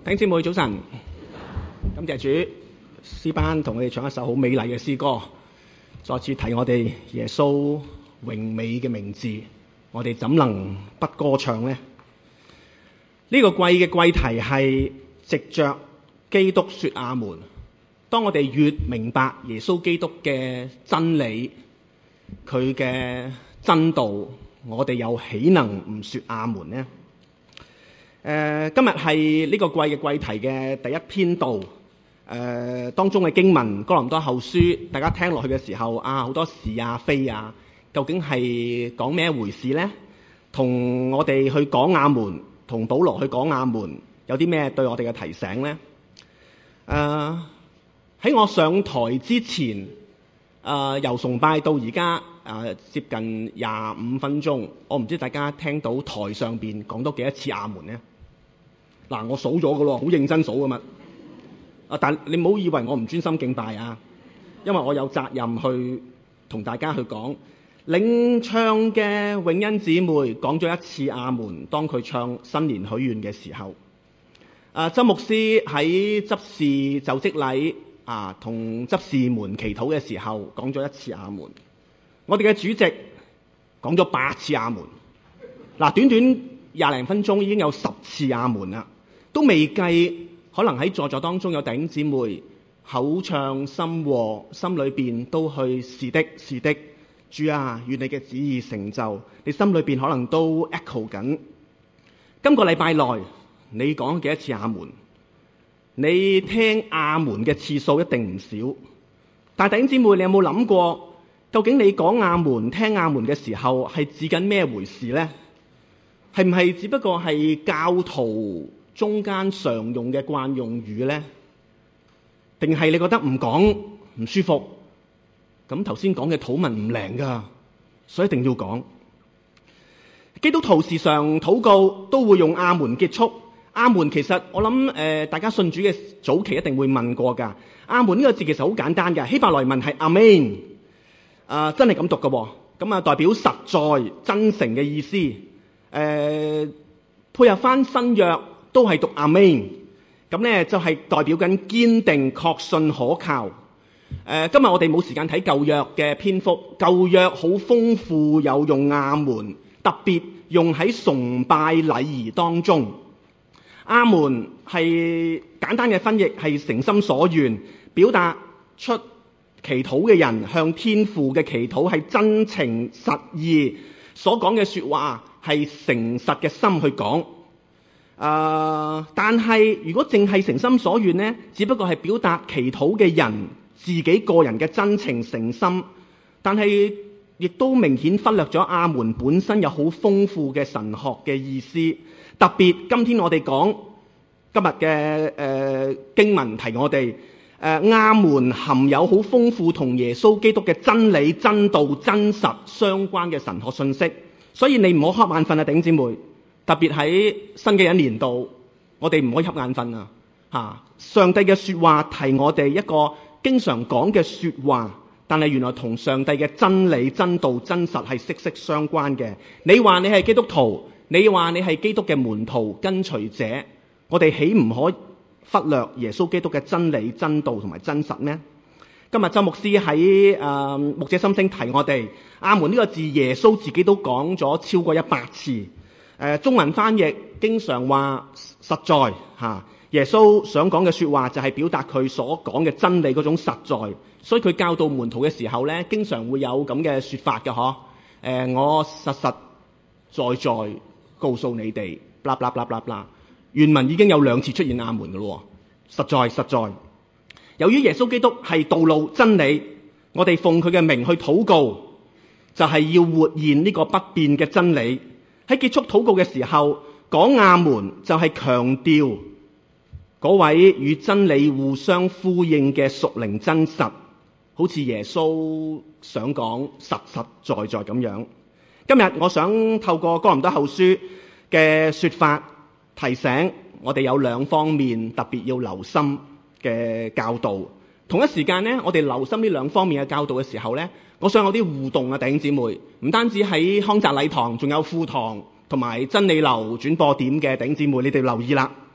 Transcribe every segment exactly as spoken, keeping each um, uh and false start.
弟兄姊妹早晨，感謝主，詩班同我哋唱一首好美麗嘅詩歌，再次提我哋耶穌榮美嘅名字，我哋怎能不歌唱呢？呢、這個季嘅季題係藉着基督說阿門。當我哋越明白耶穌基督嘅真理，佢嘅真道，我哋又豈能唔說阿門呢？誒、呃，今日係呢個季嘅季題嘅第一篇道，誒、呃、當中嘅經文哥林多後書，大家聽落去嘅時候啊，好多是啊非啊，究竟係講咩回事呢？同我哋去講阿門，同保羅去講阿門，有啲咩對我哋嘅提醒呢？誒、呃、喺我上台之前，誒、呃、由崇拜到而家誒接近廿五分鐘，我唔知大家聽到台上邊講多幾多次阿門呢？嗱，我數咗噶咯，好認真數噶嘛。啊，但你唔好以為我唔專心敬拜啊，因為我有責任去同大家去講。領唱嘅永恩姊妹講咗一次阿門，當佢唱新年許願嘅時候。啊，周牧師喺執事就職禮啊，同執事們祈禱嘅時候講咗一次阿門。我哋嘅主席講咗八次阿門。嗱，短短廿零分鐘已經有十次阿門啦。都未計，可能喺在座當中有弟兄姊妹口唱心和，心裏邊都去是的，是的，主啊，願你嘅旨意成就。你心裏邊可能都 echo 緊。今個禮拜內，你講幾多次阿門？你聽阿門嘅次數一定唔少。但弟兄姊妹，你有冇諗過，究竟你講阿門、聽阿門嘅時候係指緊咩回事呢？係唔係只不過係教徒中間常用嘅慣用語呢？定係你覺得唔講唔舒服？咁頭先講嘅禱文唔靈㗎，所以一定要講。基督徒時常禱告都會用阿門結束。阿門其實我諗誒、呃，大家信主嘅早期一定會問過㗎。阿門呢個字其實好簡單嘅，希伯來文係阿們，啊真係咁讀㗎喎。咁啊代表實在、真誠嘅意思。誒、呃、配合翻新約。都係讀阿們，咁咧就係、是、代表緊堅定、確信、可靠。誒、呃，今日我哋冇時間睇舊約嘅篇幅，舊約好豐富，有用阿們，特別用喺崇拜禮儀當中。阿們係簡單嘅翻譯係誠心所願，表達出祈禱嘅人向天父嘅祈禱係真情實意，所講嘅說話係誠實嘅心去講。誒、呃，但係如果淨係誠心所願呢，只不過係表達祈禱嘅人自己個人嘅真情誠心，但係亦都明顯忽略咗阿門本身有好豐富嘅神學嘅意思。特別今天我哋講今日嘅誒經文提我哋誒阿門含有好豐富同耶穌基督嘅真理、真道、真實相關嘅神學信息，所以你唔好瞌眼瞓啊，弟兄姊妹。特別喺新嘅一年度，我哋唔可以瞌眼瞓啊！嚇，上帝嘅説話提我哋一個經常講嘅説話，但係原來同上帝嘅真理、真道、真實係息息相關嘅。你話你係基督徒，你話你係基督嘅門徒跟隨者，我哋豈唔可忽略耶穌基督嘅真理、真道同埋真實咩？今日周牧師喺誒牧者心聲提我哋，阿門呢個字耶穌自己都講咗超過一百次。誒、呃、中文翻譯經常話實在嚇、啊，耶穌想講嘅説話就係表達佢所講嘅真理嗰種實在，所以佢教導門徒嘅時候咧，經常會有咁嘅説法嘅嗬。誒我實實在在告訴你哋，blah blah blah blah blah。原文已經有兩次出現阿門嘅咯，實在實在。由於耶穌基督係道路真理，我哋奉佢嘅名去禱告，就係、是、要活現呢個不變嘅真理。喺結束禱告嘅時候，講阿門就係強調嗰位與真理互相呼應嘅屬靈真實，好似耶穌想講實實在在咁樣。今日我想透過哥林多後書嘅說法，提醒我哋有兩方面特別要留心嘅教導。同一時間呢，我哋留心呢兩方面嘅教導嘅時候呢，我想有啲互動啊，弟兄姊妹，唔單止喺康澤禮堂，仲有副堂同埋真理樓轉播點嘅弟兄姊妹，你哋留意啦。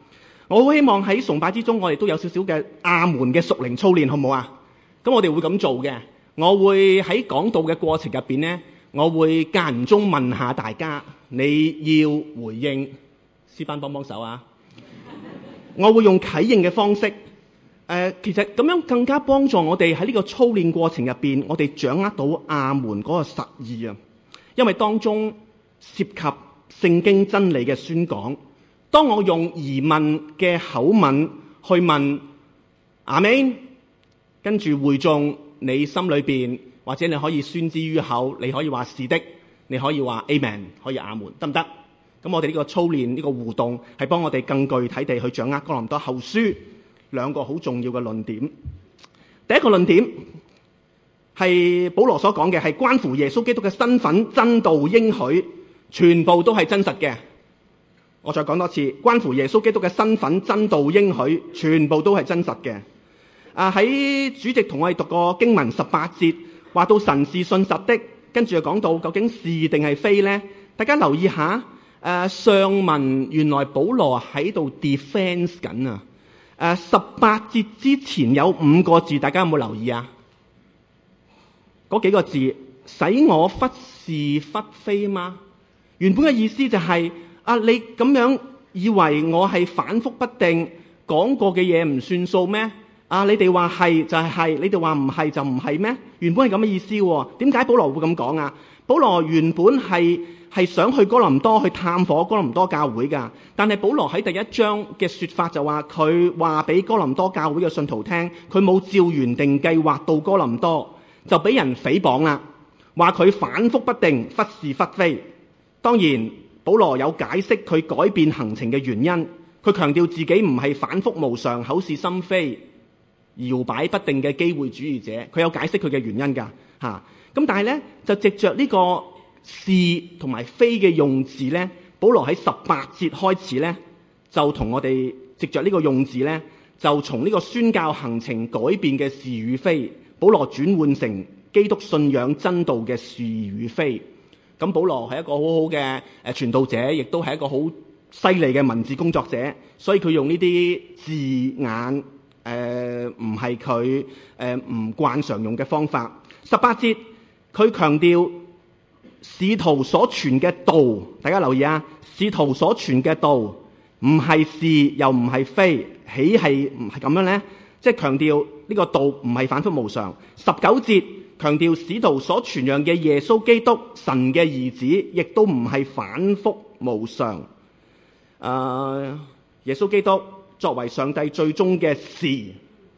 我好希望喺崇拜之中，我哋都有少少嘅阿門嘅屬靈操練，好唔好啊？咁我哋會咁做嘅。我會喺講道嘅過程入邊呢，我會間唔中問下大家，你要回應，詩班幫幫手啊！我會用啟應嘅方式。呃、其實咁樣更加幫助我哋喺呢個操練過程入邊，我哋掌握到阿門嗰個實意啊！因為當中涉及聖經真理嘅宣講。當我用疑問嘅口吻去問阿們，跟住會眾你心裏邊，或者你可以宣之於口，你可以話是的，你可以話 Amen， 可以阿門，得唔得？咁我哋呢個操練，呢個互動係幫我哋更具體地去掌握哥林多後書兩個好重要嘅論點。第一個論點係保羅所講嘅，係關乎耶穌基督嘅身份、真道、應許，全部都係真實嘅。我再講多次，關乎耶穌基督嘅身份、真道、應許，全部都係真實嘅。啊，喺主席同我哋讀過經文十八節，話到神是信實的，跟住就講到究竟是定係非呢？大家留意下，誒上文原來保羅喺度 defense 緊啊。誒十八節之前有五個字，大家有冇留意啊？嗰幾個字使我忽是忽非嗎？原本嘅意思就係、是、啊，你咁樣以為我係反覆不定，講過嘅嘢唔算數咩？啊，你哋話係就係係，你哋話唔係就唔係咩？原本係咁嘅意思喎。點解保羅會咁講啊？保羅原本係係想去哥林多去探訪哥林多教會㗎，但係保羅喺第一章嘅說法就話佢話俾哥林多教會嘅信徒聽，佢冇照原定計劃到哥林多，就俾人誹謗啦，話佢反覆不定，忽是忽非。當然保羅有解釋佢改變行程嘅原因，佢強調自己唔係反覆無常、口是心非、搖擺不定嘅機會主義者，佢有解釋佢嘅原因㗎嚇。咁但係咧就藉着呢個是同埋非嘅用字咧，保羅喺十八節開始咧就同我哋藉着呢個用字咧，就從呢個宣教行程改變嘅是與非，保羅轉換成基督信仰真道嘅是與非。咁保羅係一個好好嘅誒傳道者，亦都係一個好犀利嘅文字工作者，所以佢用呢啲字眼誒唔係佢誒唔慣常用嘅方法。十八節佢強調使徒所傳嘅道，大家留意啊，使徒所傳嘅道唔係是又唔係非，豈係唔係咁樣呢？即係強調呢個道唔係反覆無常。十九節強調使徒所傳揚嘅耶穌基督神嘅兒子，亦都唔係反覆無常。誒、呃，耶穌基督作為上帝最終嘅是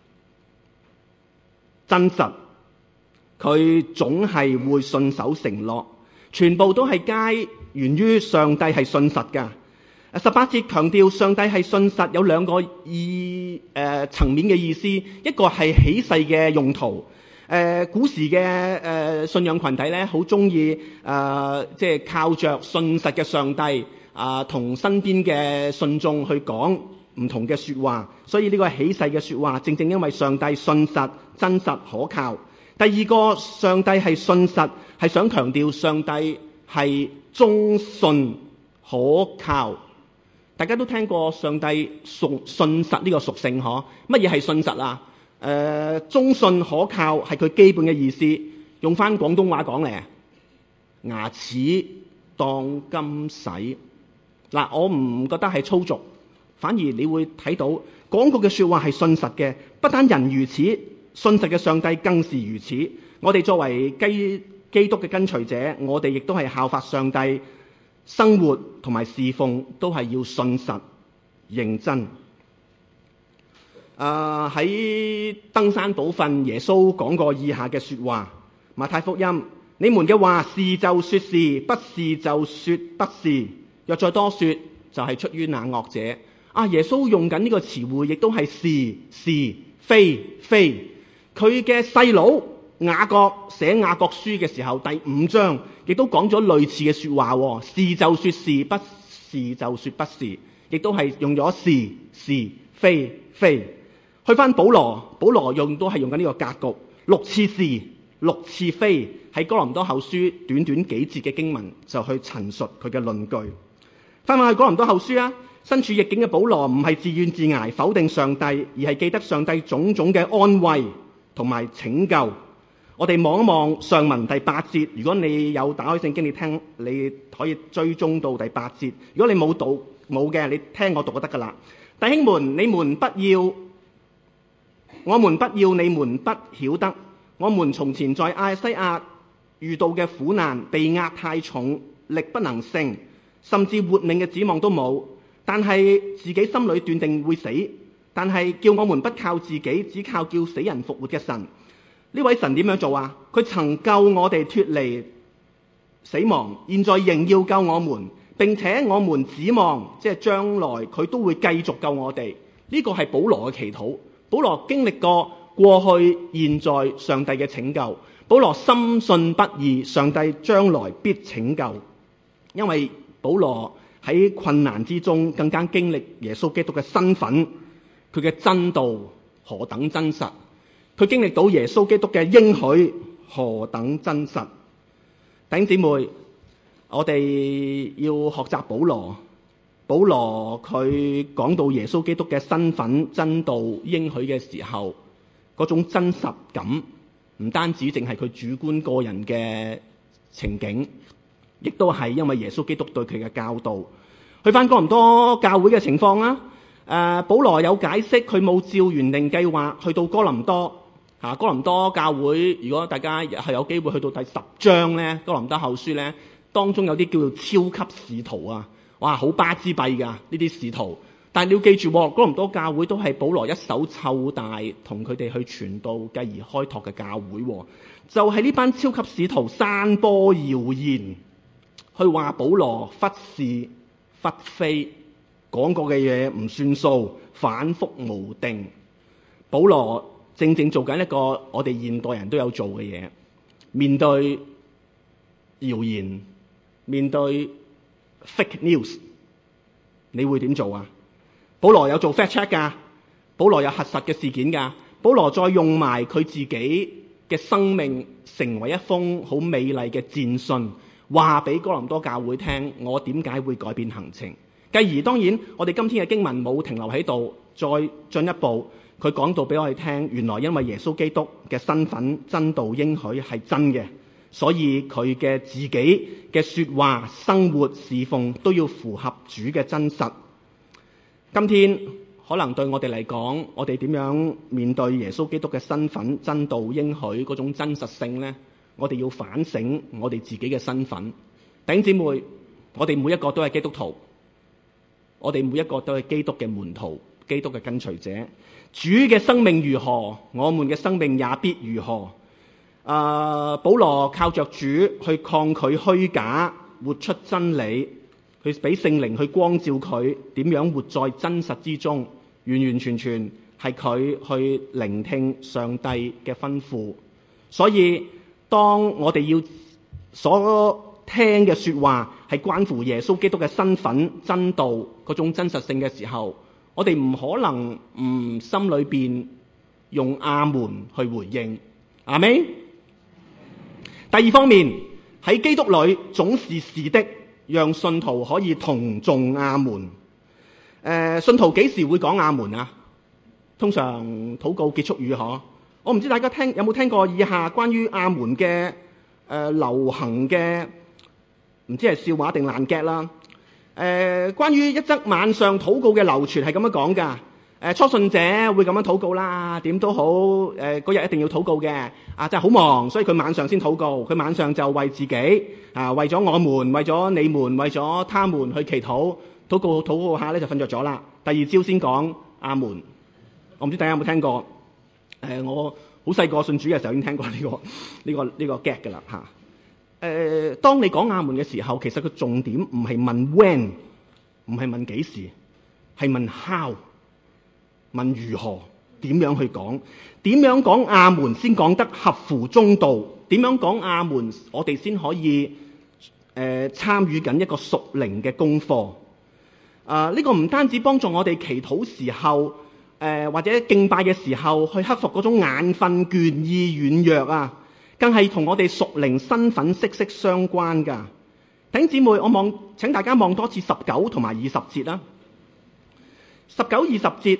真實，佢總係會信守承諾，全部都係皆源於上帝係信實㗎。十八節強調上帝係信實，有兩個意誒、呃、層面嘅意思，一個係起誓嘅用途。誒、呃、古時嘅誒、呃、信仰群體咧，好中意誒即係靠着信實嘅上帝啊，同、呃、身邊嘅信眾去講唔同嘅說話，所以呢個起誓嘅說話，正正因為上帝信實、真實、可靠。第二個，上帝係信實，係想強調上帝係忠信可靠。大家都聽過上帝屬信實呢個屬性嗬？乜嘢係信實啊？誒、呃，忠信可靠係佢基本嘅意思。用翻廣東話講嚟，牙齒當金使。嗱，我唔覺得係粗俗，反而你會睇到講過嘅說話係信實嘅。不單人如此，信實嘅上帝更是如此。我哋作為基基督嘅跟隨者，我哋亦都係效法上帝，生活同埋侍奉都係要信實認真。誒喺登山寶訓，耶穌講過以下嘅說話。馬太福音，你們嘅話是就說是，不是就說不是。若再多說，就係、是、出於那惡者。啊，耶穌用緊呢個詞彙，亦都係是是非非。佢嘅細佬雅各寫雅各書嘅時候，第五章亦都講咗類似嘅說話。是就說是，不是就說不是，亦都係用咗是是非非。去翻保羅，保羅用都係用緊呢個格局，六次是，六次非，喺哥林多後書短短幾節嘅經文就去陳述佢嘅論據。翻返去哥林多後書啊， 身處逆境嘅保羅唔係自怨自艾否定上帝，而係記得上帝種種嘅安慰同埋拯救。我哋望一望上文第八節，如果你有打開聖經你聽，你可以追蹤到第八節。如果你冇讀冇嘅，你聽我讀就得噶啦。弟兄們，你們不要，我們不要你們不曉得，我們從前在亞西亞遇到嘅苦難，被壓太重，力不能勝，甚至活命嘅指望都冇，但係自己心裏斷定會死，但係叫我們不靠自己，只靠叫死人復活嘅神。呢位神點樣做啊？佢曾救我哋脫離死亡，現在仍要救我們，並且我們指望即係將來佢都會繼續救我哋。呢個係保羅嘅祈禱。保羅經歷過過去、現在上帝嘅拯救。保羅深信不疑，上帝將來必拯救。因為保羅喺困難之中更加經歷耶穌基督嘅身份，佢嘅真道何等真實。佢經歷到耶穌基督嘅應許何等真實。弟兄姊妹，我哋要學習保羅。保羅佢講到耶穌基督嘅身份、真道、應許嘅時候，嗰種真實感唔單止淨係佢主觀個人嘅情景，亦都係因為耶穌基督對佢嘅教導。去翻哥林多教會嘅情況啦，誒、呃，保羅有解釋佢冇照原定計劃去到哥林多。啊，哥林多教會，如果大家係有機會去到第十章咧，哥林多後書咧，當中有啲叫做超級使徒啊，哇，好巴之閉噶呢啲使徒。但係你要記住，哥林多教會都係保羅一手湊大，同佢哋去傳道，繼而開拓嘅教會。就係、是、呢班超級使徒散播謠言，去話保羅忽是忽非，講過嘅嘢唔算數，反覆無定。保羅正正做緊一個我哋現代人都有做嘅嘢，面對謠言，面對 fake news， 你會點做啊？保羅有做 fact check 㗎，保羅有核實嘅事件㗎，保羅再用埋佢自己嘅生命成為一封好美麗嘅戰信，話俾哥林多教會聽，我點解會改變行程。繼而當然我哋今天嘅經文冇停留喺度，再進一步佢講到俾我哋聽，原來因為耶穌基督嘅身份、真道、應許係真嘅，所以佢嘅自己嘅說話、生活、侍奉都要符合主嘅真實。今天可能對我哋嚟講，我哋點樣面對耶穌基督嘅身份、真道、應許嗰種真實性呢？我哋要反省我哋自己嘅身份。弟兄姊妹，我哋每一個都係基督徒，我哋每一個都係基督嘅門徒、基督嘅跟隨者。主嘅生命如何，我們嘅生命也必如何。呃、保羅靠着主去抗拒虛假，活出真理，去俾聖靈去光照佢點樣活在真實之中，完完全全係佢去聆聽上帝嘅吩咐。所以當我哋要所聽嘅說話係關乎耶穌基督嘅身份、真道嗰種真實性嘅時候，我哋唔可能唔心裏邊用阿門去回應，阿們。第二方面，喺基督裏總是是的，讓信徒可以同頌阿門。誒、呃，信徒幾時會講阿門啊？通常禱告結束語嗬。我唔知大家聽有冇聽過以下關於阿門嘅誒、呃、流行嘅，唔知係笑話定爛 gag 啦。誒、呃，關於一則晚上禱告嘅流傳係咁樣講㗎。誒、呃，初信者會咁樣禱告啦，點都好，誒、呃，嗰日一定要禱告嘅。啊，真係好忙，所以佢晚上先禱告。佢晚上就為自己啊，為咗我們，為咗你們，為咗他們去祈禱，禱告禱告下咧就瞓着咗啦。第二朝先講阿門。我唔知大家有冇聽過？誒、呃，我好細個信主嘅時候已經聽過呢、這個呢、這個呢、這個 gag 㗎啦嚇。誒、呃，當你講阿門嘅時候，其實個重點唔係問 when， 唔係問幾時，係問 how， 問如何，點樣去講，點樣講阿門先講得合乎中道，點樣講阿門，我哋先可以誒、呃、參與緊一個屬靈嘅功課。啊、呃，呢、這個唔單止幫助我哋祈禱時候。誒、呃、或者敬拜嘅時候去克服嗰種眼瞓、倦意、軟弱啊，更係同我哋屬靈身份息息相關㗎。弟兄姊妹，我望請大家望多次十九同埋二十節啦。 十九二十節，誒、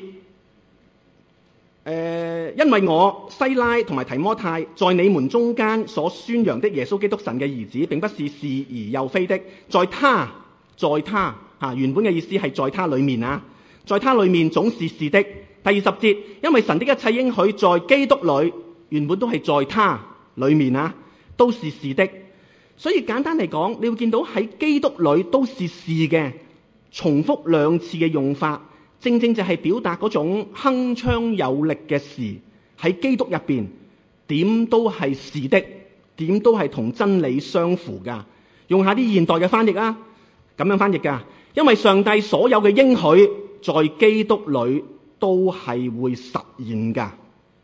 呃，因為我西拉同埋提摩太在你們中間所宣揚的耶穌基督神嘅兒子，並不是是而又非的，在他，在他嚇，原本嘅意思係在他裡面啊，在他裡面總是是的。第二十節，因為神的一切應許在基督裏，原本都係在他裡面啊，都是是的。所以簡單嚟講，你會見到喺基督裏都是是嘅，重複兩次嘅用法。正正就係表達嗰種鏗鏘有力嘅事，喺基督入邊點都係是的，點都係同真理相符噶。用下啲現代嘅翻譯啊，咁樣翻譯噶，因為上帝所有嘅應許在基督裏都係會實現噶。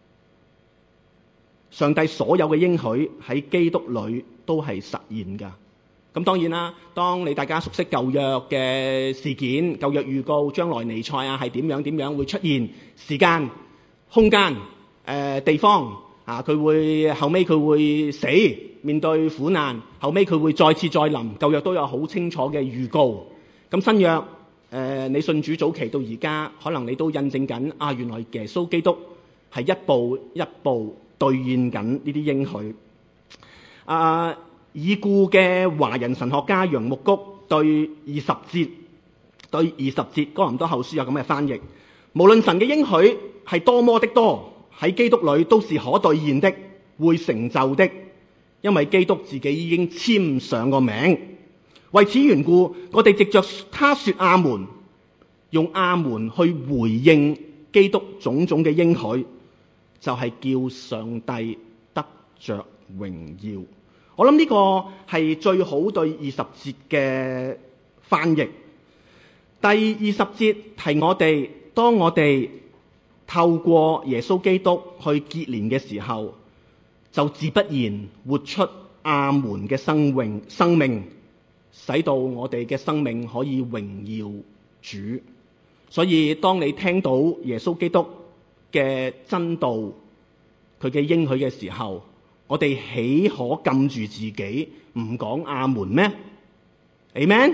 上帝所有嘅應許喺基督裏都係實現噶。咁當然啦，當你大家熟悉舊約嘅事件、舊約預告，將來彌賽亞係點樣點樣會出現，時間、空間、呃、地方啊，佢會後尾佢會死，面對苦難，後尾佢會再次再臨，舊約都有好清楚嘅預告。咁新約、呃、你信主早期到而家，可能你都印證緊啊，原來耶穌基督係一步一步兌現緊呢啲應許啊。已故嘅華人神學家楊牧谷對二十節對二十節哥林多後書有咁嘅翻譯：無論神嘅應許係多麼的多，喺基督裏都是可兌現的，會成就的，因為基督自己已經簽上個名。為此緣故，我哋藉着他說阿門，用阿門去回應基督種種嘅應許，就係、是、叫上帝得着榮耀。我諗呢個係最好對二十節嘅翻譯。第二十節提我哋，當我哋透過耶穌基督去結連嘅時候，就自不然活出阿門嘅生命，生命使到我哋嘅生命可以榮耀主。所以當你聽到耶穌基督嘅真道，佢嘅應許嘅時候，我哋豈可禁住自己唔講阿門咩？ Amen。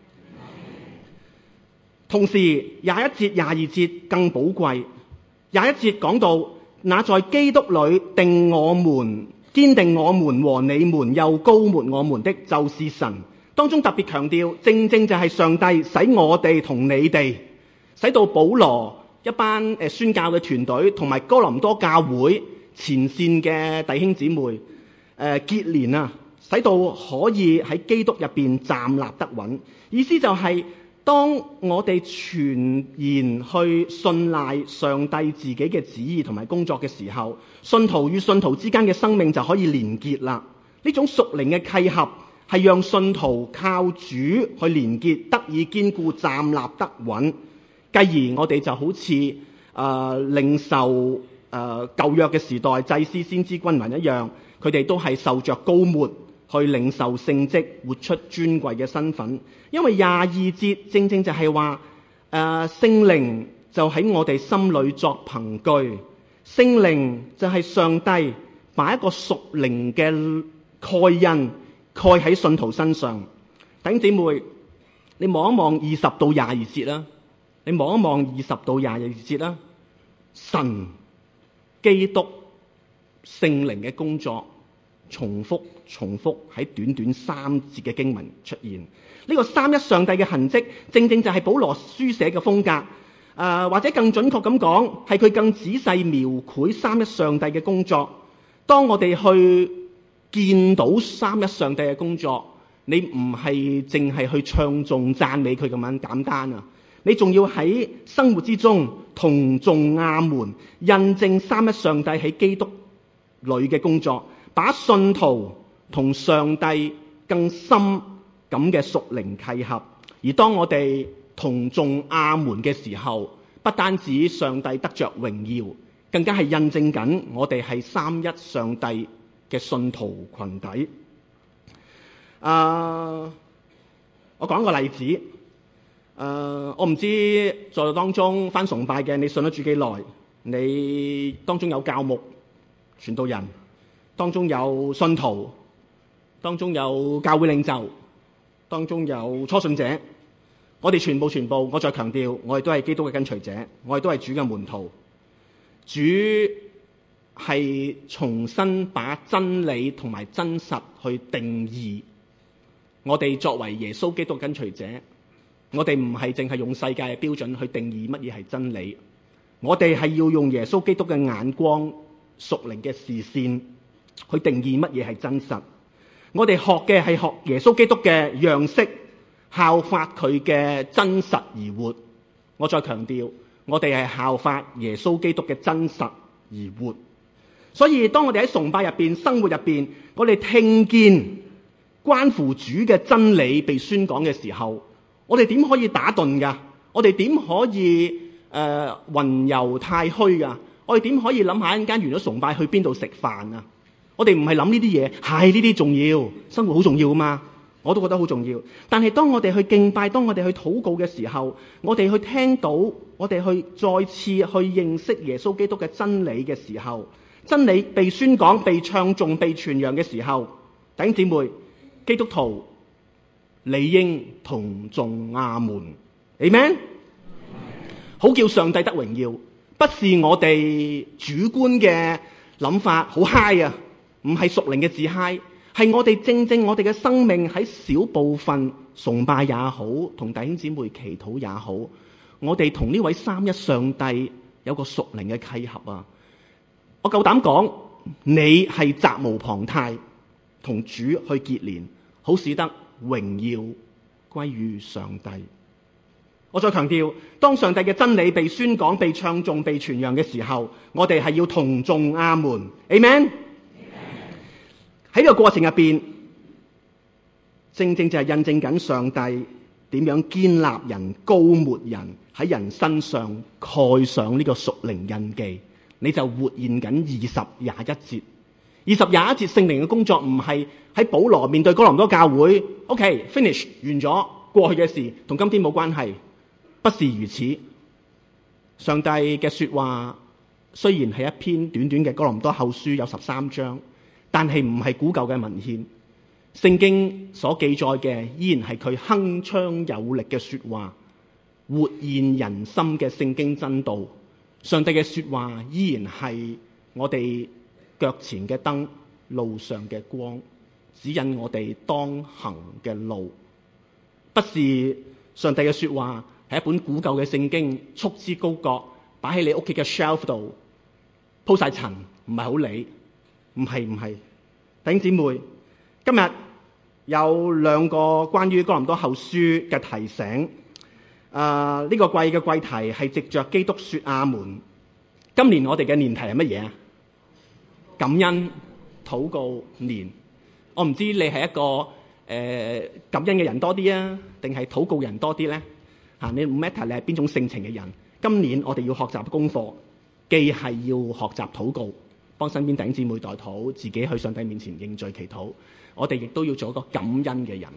同時廿一節廿二節更寶貴。廿一節講到那在基督裏定我們堅定我們和你們又膏抹我們的就是神。當中特別強調，正正就係上帝使我哋同你哋，使到保羅一班誒宣教嘅團隊同埋哥林多教會前線嘅弟兄姊妹誒、呃、結連啊，使到可以喺基督入邊站立得穩。意思就係、是、當我哋全然去信賴上帝自己嘅旨意同埋工作嘅時候，信徒與信徒之間嘅生命就可以連結啦。呢種屬靈嘅契合係讓信徒靠主去連結，得以堅固站立得穩。繼而我哋就好似誒、呃、領受誒舊約嘅時代祭司先知君民一樣，佢哋都係受着膏抹去領受聖職，活出尊貴嘅身份。因為廿二節正正就係話誒聖靈就喺我哋心裏作憑據，聖靈就係上帝把一個屬靈嘅蓋印蓋喺信徒身上。弟兄姊妹，你望一望二十到廿二節啦，你望一望二十到廿二節啦，神基督聖靈嘅工作重複重複喺短短三節嘅經文出現。呢、這個三一上帝嘅痕跡正正就係保羅書寫嘅風格，誒、呃、或者更準確咁講，係佢更仔細描繪三一上帝嘅工作。當我哋去見到三一上帝嘅工作，你唔係淨係去唱頌讚美佢咁樣簡單啊！你仲要喺生活之中同頌阿門，印證三一上帝喺基督裏嘅工作，把信徒同上帝更深咁嘅屬靈契合。而當我哋同頌阿門嘅時候，不單止上帝得着榮耀，更加係印證緊我哋係三一上帝嘅信徒群體。啊、uh，我講個例子。誒、uh，我唔知在座當中返崇拜嘅，你信咗主幾耐？你當中有教牧、傳道人，當中有信徒，當中有教會領袖，當中有初信者。 我哋全部全部，我再強調，我哋都係基督嘅跟隨者，我哋都係主嘅門徒。主係重新把真理同埋真實去定義。我哋作為耶穌基督跟隨者，我哋唔係淨係用世界嘅標準去定義乜嘢係真理，我哋係要用耶穌基督嘅眼光、屬靈嘅視線去定義乜嘢係真實。我哋學嘅係學耶穌基督嘅樣式，效法佢嘅真實而活。我再強調，我哋係效法耶穌基督嘅真實而活。所以當我哋喺崇拜入邊、生活入邊，我哋聽見關乎主嘅真理被宣講嘅時候，我哋點可以打頓㗎？我哋點可以誒、呃、雲遊太虛㗎？我哋點可以諗下一陣間完咗崇拜去邊度食飯啊？我哋唔係諗呢啲嘢，係呢啲重要，生活好重要㗎嘛，我都覺得好重要。但係當我哋去敬拜，當我哋去禱告嘅時候，我哋去聽到，我哋去再次去認識耶穌基督嘅真理嘅時候，真理被宣講、被唱頌、被傳揚嘅時候，弟兄姊妹，基督徒理應同頌阿門 Amen？ 好叫上帝得榮耀，不是我哋主觀嘅諗法好嗨啊，唔係屬靈嘅自嗨，係我哋正正我哋嘅生命喺小部分崇拜也好，同弟兄姊妹祈禱也好，我哋同呢位三一上帝有個屬靈嘅契合啊！我夠膽講，你係責無旁貸同主去結連，好使得榮耀歸於上帝。我再強調，當上帝嘅真理被宣講、被唱頌、被傳揚嘅時候，我哋係要同頌阿門 Amen。喺呢個過程入邊，正正就係印證緊上帝點樣堅立人、膏抹人，喺人身上蓋上呢個屬靈印記。你就活現緊二十廿一節，二十廿一節聖靈嘅工作唔係喺保羅面對哥林多教會 ，OK finish 完咗過去嘅事，同今天冇關係，不是如此。上帝嘅說話雖然係一篇短短嘅哥林多後書有十三章，但係唔係古舊嘅文獻，聖經所記載嘅依然係佢鏗鏘有力嘅說話，活現人心嘅聖經真道。上帝嘅說話依然係我哋腳前嘅燈，路上嘅光，指引我哋當行嘅路。不是上帝嘅說話係一本古舊嘅聖經，束之高閣，擺喺你屋企嘅 shelf 度，鋪晒塵，唔係好理。唔係唔係，弟兄姊妹，今日有兩個關於哥林多後書嘅提醒。誒、呃，呢、這個季嘅季題係藉着基督說阿門。今年我哋嘅年題係乜嘢啊？感恩禱告年。我唔知你係一個誒、呃、感恩嘅人多啲啊，定係禱告人多啲咧？嚇、啊，你唔 matter 你係邊種性情嘅人。今年我哋要學習功課，既係要學習禱告，幫身邊弟兄姊妹代禱，自己去上帝面前認罪祈禱。我哋亦都要做一個感恩嘅人。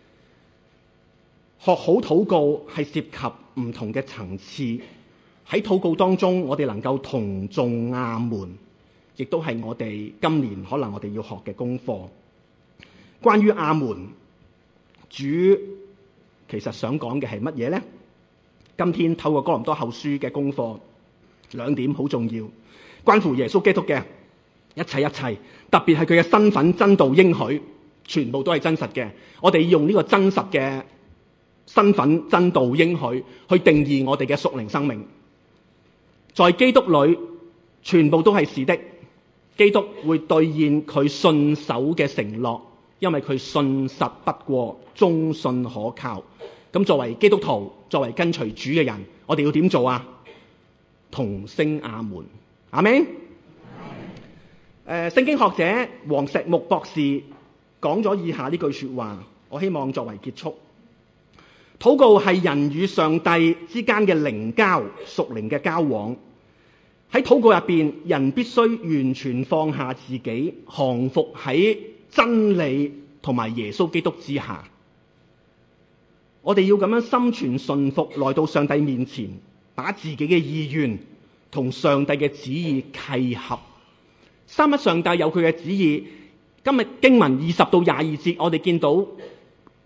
學好禱告係涉及唔同嘅層次，喺禱告當中，我哋能夠同頌阿門，亦都係我哋今年可能我哋要學嘅功課。關於阿門，主其實想講嘅係乜嘢呢？今天透過哥林多後書嘅功課，兩點好重要，關乎耶穌基督嘅一切一切，特別係佢嘅身份、真道、應許，全部都係真實嘅。我哋要用呢個真實嘅身份、真道、應許去定義我哋嘅屬靈生命。在基督裏，全部都係是的。基督會兌現佢信守嘅承諾，因為佢信實不過，忠信可靠。咁作為基督徒，作為跟隨主嘅人，我哋要點做啊？同聲阿門，阿們。誒，聖經學者黃石木博士講咗以下呢句說話，我希望作為結束。禱告係人與上帝之間嘅靈交，屬靈嘅交往。喺禱告入邊，人必須完全放下自己，降服喺真理同埋耶穌基督之下。我哋要咁樣心存順服，來到上帝面前，把自己嘅意願同上帝嘅旨意契合。三一上帝有佢嘅旨意。今日經文二十到廿二節，我哋見到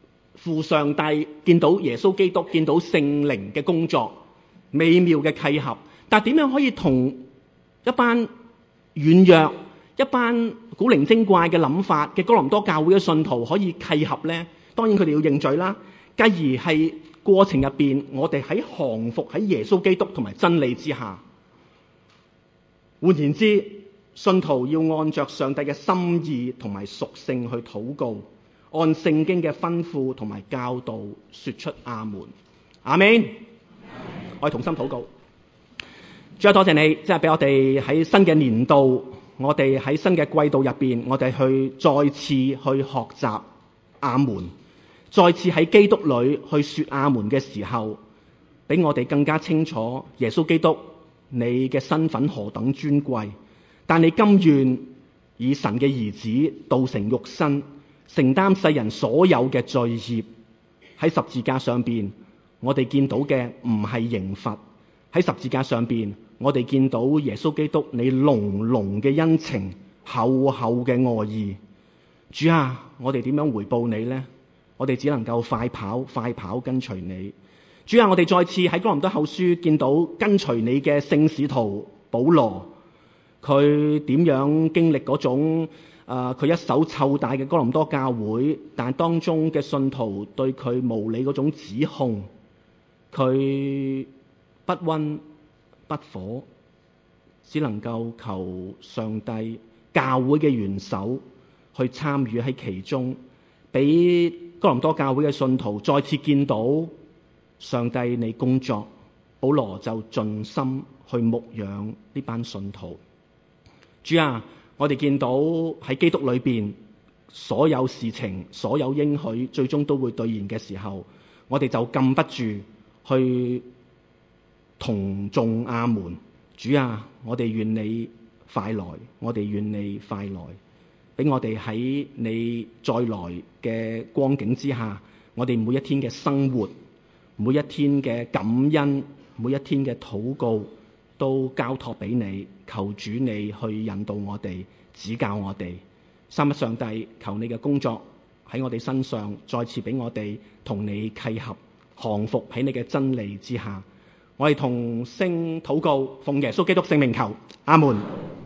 父上帝，見到耶穌基督，見到聖靈嘅工作，美妙嘅契合。但點樣可以同一班軟弱、一班古靈精怪嘅諗法嘅哥林多教會嘅信徒可以契合呢？當然佢哋要認罪啦。繼而係過程入邊，我哋喺降服喺耶穌基督同埋真理之下。換言之，信徒要按着上帝嘅心意同埋屬性去禱告，按聖經嘅吩咐同埋教導說出阿門。阿們。我哋同心禱告。主啊，多謝你，即係俾我哋喺新嘅年度，我哋喺新嘅季度入邊，我哋去再次去學習阿門，再次喺基督裏去說阿門嘅時候，俾我哋更加清楚耶穌基督你嘅身份何等尊貴，但你甘願以神嘅兒子道成肉身，承擔世人所有嘅罪孽。喺十字架上邊，我哋見到嘅唔係刑罰，喺十字架上邊，我哋見到耶穌基督你濃濃嘅恩情，厚厚嘅愛意。主啊，我哋點樣回報你呢？我哋只能夠快跑快跑跟隨你。主啊，我哋再次喺哥林多後書見到跟隨你嘅聖使徒保羅，佢點樣經歷嗰種誒佢、呃、一手湊大嘅哥林多教會，但當中嘅信徒對佢無理嗰種指控，佢不溫不火，只能夠求上帝教會嘅元首去參與喺其中，俾哥林多教會嘅信徒再次見到上帝你工作。保羅就盡心去牧養呢班信徒。主啊，我哋見到喺基督裏邊所有事情、所有應許最終都會兌現嘅時候，我哋就禁不住去同眾阿門。主啊，我哋願你快來，我哋願你快來，俾我哋喺你再來嘅光景之下，我哋每一天嘅生活，每一天嘅感恩，每一天嘅禱告，都交託俾你，求主你去引導我哋，指教我哋。三一上帝，求你嘅工作喺我哋身上，再次俾我哋同你契合，降服喺你嘅真理之下。我哋同聲禱告，奉耶穌基督聖名求，阿門。